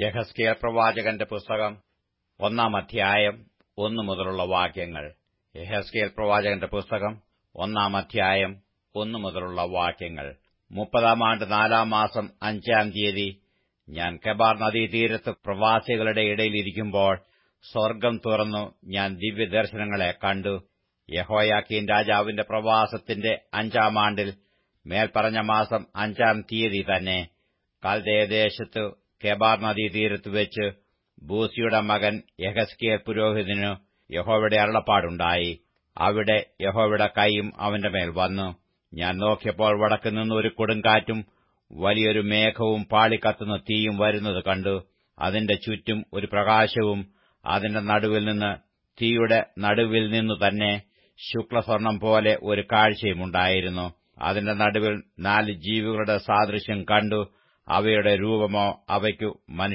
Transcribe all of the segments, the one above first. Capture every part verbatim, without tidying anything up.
യെഹെസ്കേൽ പ്രവാചകന്റെ പുസ്തകം ഒന്നാം അധ്യായം ഒന്നു മുതലുള്ള വാക്യങ്ങൾ. യെഹെസ്കേൽ പ്രവാചകന്റെ പുസ്തകം ഒന്നാം അധ്യായം ഒന്നു മുതലുള്ള വാക്യങ്ങൾ. മുപ്പതാം ആണ്ട് നാലാം മാസം അഞ്ചാം തീയതി ഞാൻ കെബാർ നദീതീരത്ത് പ്രവാസികളുടെ ഇടയിലിരിക്കുമ്പോൾ സ്വർഗ്ഗം തുറന്നു ഞാൻ ദിവ്യദർശനങ്ങളെ കണ്ടു. യെഹോയാക്കീൻ രാജാവിന്റെ പ്രവാസത്തിന്റെ അഞ്ചാം ആണ്ടിൽ മേൽപ്പറഞ്ഞ മാസം അഞ്ചാം തീയതി തന്നെ കൽദയദേശത്ത് കെബാർ നദീതീരത്ത് വെച്ച് ബൂസിയുടെ മകൻ യെഹെസ്കേൽ പുരോഹിതനു യഹോവയുടെ അരുളപ്പാടുണ്ടായി. അവിടെ യഹോവയുടെ കൈയും അവന്റെ മേൽ വന്നു. ഞാൻ നോക്കിയപ്പോൾ വടക്കുനിന്ന് ഒരു കൊടുങ്കാറ്റും വലിയൊരു മേഘവും പാളിക്കത്തുന്ന തീയും വരുന്നത് കണ്ടു. അതിന്റെ ചുറ്റും ഒരു പ്രകാശവും അതിന്റെ നടുവിൽ നിന്ന് തീയുടെ നടുവിൽ നിന്നു തന്നെ ശുക്ലസ്വർണം പോലെ ഒരു കാഴ്ചയുമുണ്ടായിരുന്നു. അതിന്റെ നടുവിൽ നാല് ജീവികളുടെ സാദൃശ്യം കണ്ടു. അവയുടെ രൂപമോ അവയ്ക്കു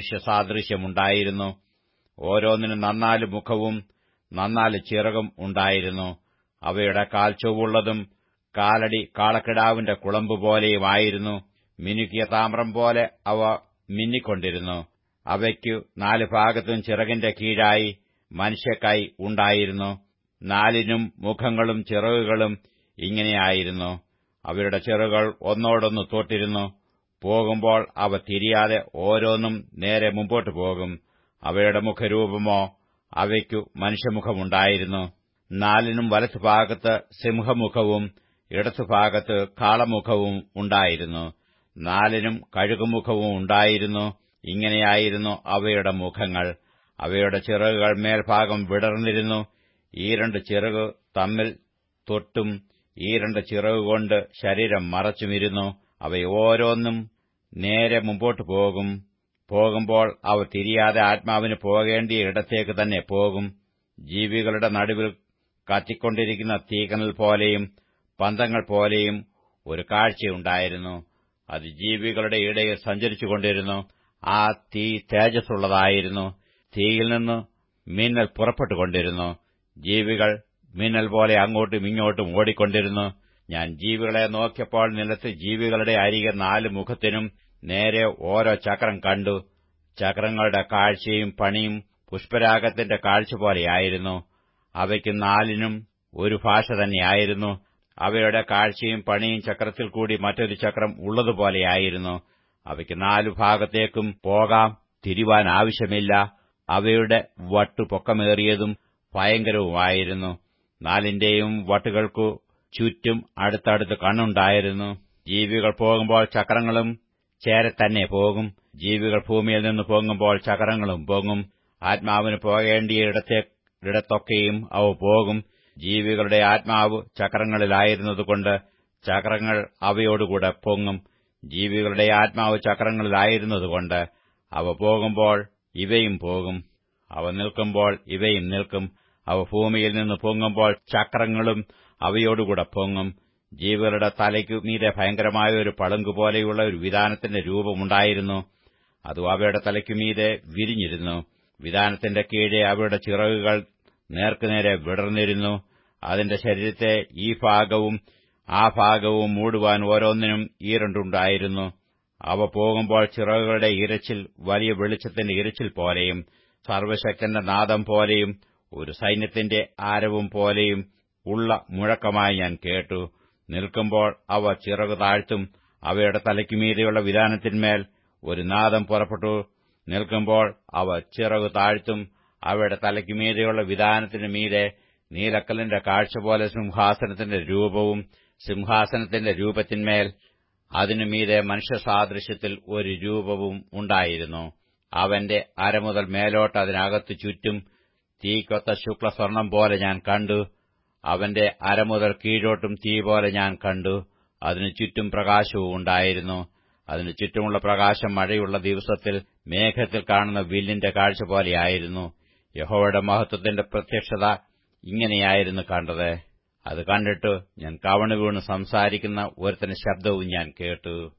മനുഷ്യസാദൃശ്യമുണ്ടായിരുന്നു. ഓരോന്നിനും നന്നാല് മുഖവും നന്നാല് ചിറകും ഉണ്ടായിരുന്നു. അവയുടെ കാൽ ചൊവ്വുള്ളതും കാലടി കാളക്കിടാവിന്റെ കുളമ്പുപോലെയുമായിരുന്നു. മിനുക്കിയ താമ്രം പോലെ അവ മിന്നിക്കൊണ്ടിരുന്നു. അവയ്ക്കു നാല് ഭാഗത്തും ചിറകിന്റെ കീഴായി മനുഷ്യക്കൈ ഉണ്ടായിരുന്നു. നാലിനും മുഖങ്ങളും ചിറകുകളും ഇങ്ങനെയായിരുന്നു. അവയുടെ ചിറകുകൾ ഒന്നോടൊന്ന് തൊട്ടിരുന്നു. പോകുമ്പോൾ അവ തിരിയാതെ ഓരോന്നും നേരെ മുമ്പോട്ട് പോകും. അവയുടെ മുഖരൂപമോ അവയ്ക്കു മനുഷ്യമുഖമുണ്ടായിരുന്നു. നാലിനും വലത്തുഭാഗത്ത് സിംഹമുഖവും ഇടത്തുഭാഗത്ത് കാളമുഖവും ഉണ്ടായിരുന്നു. നാലിനും കഴുകുമുഖവും ഉണ്ടായിരുന്നു. ഇങ്ങനെയായിരുന്നു അവയുടെ മുഖങ്ങൾ. അവയുടെ ചിറകുകൾ മേൽഭാഗം വിടർന്നിരുന്നു. ഈ രണ്ട് ചിറക് തമ്മിൽ തൊട്ടും ഈ രണ്ട് ചിറകുകൊണ്ട് ശരീരം മറച്ചുമിരുന്നു. അവയോരോന്നും നേരെ മുമ്പോട്ട് പോകും. പോകുമ്പോൾ അവ തിരിയാതെ ആത്മാവിന് പോകേണ്ടിയ ഇടത്തേക്ക് തന്നെ പോകും. ജീവികളുടെ നടുവിൽ കത്തിക്കൊണ്ടിരിക്കുന്ന തീകനൽ പോലെയും പന്തങ്ങൾ പോലെയും ഒരു കാഴ്ചയുണ്ടായിരുന്നു. അത് ജീവികളുടെ ഇടയിൽ സഞ്ചരിച്ചുകൊണ്ടിരുന്നു. ആ തീ തേജസ്സുള്ളതായിരുന്നു. തീയിൽ നിന്ന് മിന്നൽ പുറപ്പെട്ടുകൊണ്ടിരുന്നു. ജീവികൾ മിന്നൽ പോലെ അങ്ങോട്ടും ഇങ്ങോട്ടും ഓടിക്കൊണ്ടിരുന്നു. ഞാൻ ജീവികളെ നോക്കിയപ്പോൾ നിലത്ത് ജീവികളുടെ അരികെ നാല് മുഖത്തിനും നേരെ ഓരോ ചക്രം കണ്ടു. ചക്രങ്ങളുടെ കാഴ്ചയും പണിയും പുഷ്പരാഗത്തിന്റെ കാഴ്ച പോലെയായിരുന്നു. അവയ്ക്ക് നാലിനും ഒരു ഭാഷ തന്നെയായിരുന്നു. അവയുടെ കാഴ്ചയും പണിയും ചക്രത്തിൽ കൂടി മറ്റൊരു ചക്രം ഉള്ളതുപോലെയായിരുന്നു. അവയ്ക്ക് നാലു ഭാഗത്തേക്കും പോകാം, തിരിവാൻ ആവശ്യമില്ല. അവയുടെ വട്ടു പൊക്കമേറിയതും ഭയങ്കരവുമായിരുന്നു. നാലിന്റെയും വട്ടുകൾക്കു ചുറ്റും അടുത്തടുത്ത് കണ്ണുണ്ടായിരുന്നു. ജീവികൾ പോകുമ്പോൾ ചക്രങ്ങളും ചേരെ തന്നെ പോകും. ജീവികൾ ഭൂമിയിൽ നിന്ന് പൊങ്ങുമ്പോൾ ചക്രങ്ങളും പൊങ്ങും. ആത്മാവിന് പോകേണ്ടിയ ഇടത്തെ ഇടത്തൊക്കെയും അവ പോകും. ജീവികളുടെ ആത്മാവ് ചക്രങ്ങളിലായിരുന്നതുകൊണ്ട് ചക്രങ്ങൾ അവയോടുകൂടെ പൊങ്ങും. ജീവികളുടെ ആത്മാവ് ചക്രങ്ങളിലായിരുന്നതുകൊണ്ട് അവ പോകുമ്പോൾ ഇവയും പോകും. അവ നിൽക്കുമ്പോൾ ഇവയും നിൽക്കും. അവ ഭൂമിയിൽ നിന്ന് പൊങ്ങുമ്പോൾ ചക്രങ്ങളും അവയോടുകൂടെ പൊങ്ങും. ജീവികളുടെ തലയ്ക്കു മീതെ ഭയങ്കരമായ ഒരു പളുങ്കുപോലെയുള്ള ഒരു വിതാനത്തിന്റെ രൂപമുണ്ടായിരുന്നു. അത് അവയുടെ തലയ്ക്കുമീതെ വിരിഞ്ഞിരുന്നു. വിതാനത്തിന്റെ കീഴെ അവയുടെ ചിറകുകൾ നേർക്കുനേരെ വിടർന്നിരുന്നു. അതിന്റെ ശരീരത്തെ ഈ ഭാഗവും ആ ഭാഗവും മൂടുവാൻ ഓരോന്നിനും ഈരണ്ടുണ്ടായിരുന്നു. അവ പോകുമ്പോൾ ചിറകുകളുടെ ഇരച്ചിൽ വലിയ വെളിച്ചത്തിന്റെ ഇരച്ചിൽ പോലെയും സർവ്വശക്തന്റെ നാദം പോലെയും ഒരു സൈന്യത്തിന്റെ ആരവം പോലെയും ഉള്ള മുഴക്കമായി ഞാൻ കേട്ടു. നിൽക്കുമ്പോൾ അവ ചിറകു താഴ്ത്തും. അവയുടെ തലയ്ക്കുമീതെയുള്ള വിതാനത്തിന്മേൽ ഒരു നാദം പുറപ്പെട്ടു. നിൽക്കുമ്പോൾ അവ ചിറകു താഴ്ത്തും. അവയുടെ തലയ്ക്കുമീതെയുള്ള വിതാനത്തിനു മീതെ നീലക്കല്ലിന്റെ കാഴ്ച പോലെ സിംഹാസനത്തിന്റെ രൂപവും സിംഹാസനത്തിന്റെ രൂപത്തിന്മേൽ അതിനുമീതെ മനുഷ്യസാദൃശ്യത്തിൽ ഒരു രൂപവും ഉണ്ടായിരുന്നു. അവന്റെ അരമുതൽ മേലോട്ട് അതിനകത്തു ചുറ്റും തീക്കൊത്ത ശുക്ലസ്വർണം പോലെ ഞാൻ കണ്ടു. അവന്റെ അരമുതൽ കീഴോട്ടും തീ പോലെ ഞാൻ കണ്ടു. അതിനു ചുറ്റും പ്രകാശവും ഉണ്ടായിരുന്നു. അതിനു ചുറ്റുമുള്ള പ്രകാശം മഴയുള്ള ദിവസത്തിൽ മേഘത്തിൽ കാണുന്ന വില്ലിന്റെ കാഴ്ച പോലെയായിരുന്നു. യഹോവയുടെ മഹത്വത്തിന്റെ പ്രത്യക്ഷത ഇങ്ങനെയായിരുന്നു കണ്ടത്. അത് കണ്ടിട്ട് ഞാൻ കവണുവീണ് സംസാരിക്കുന്ന ഒരുത്തന്റെ ശബ്ദവും ഞാൻ കേട്ടു.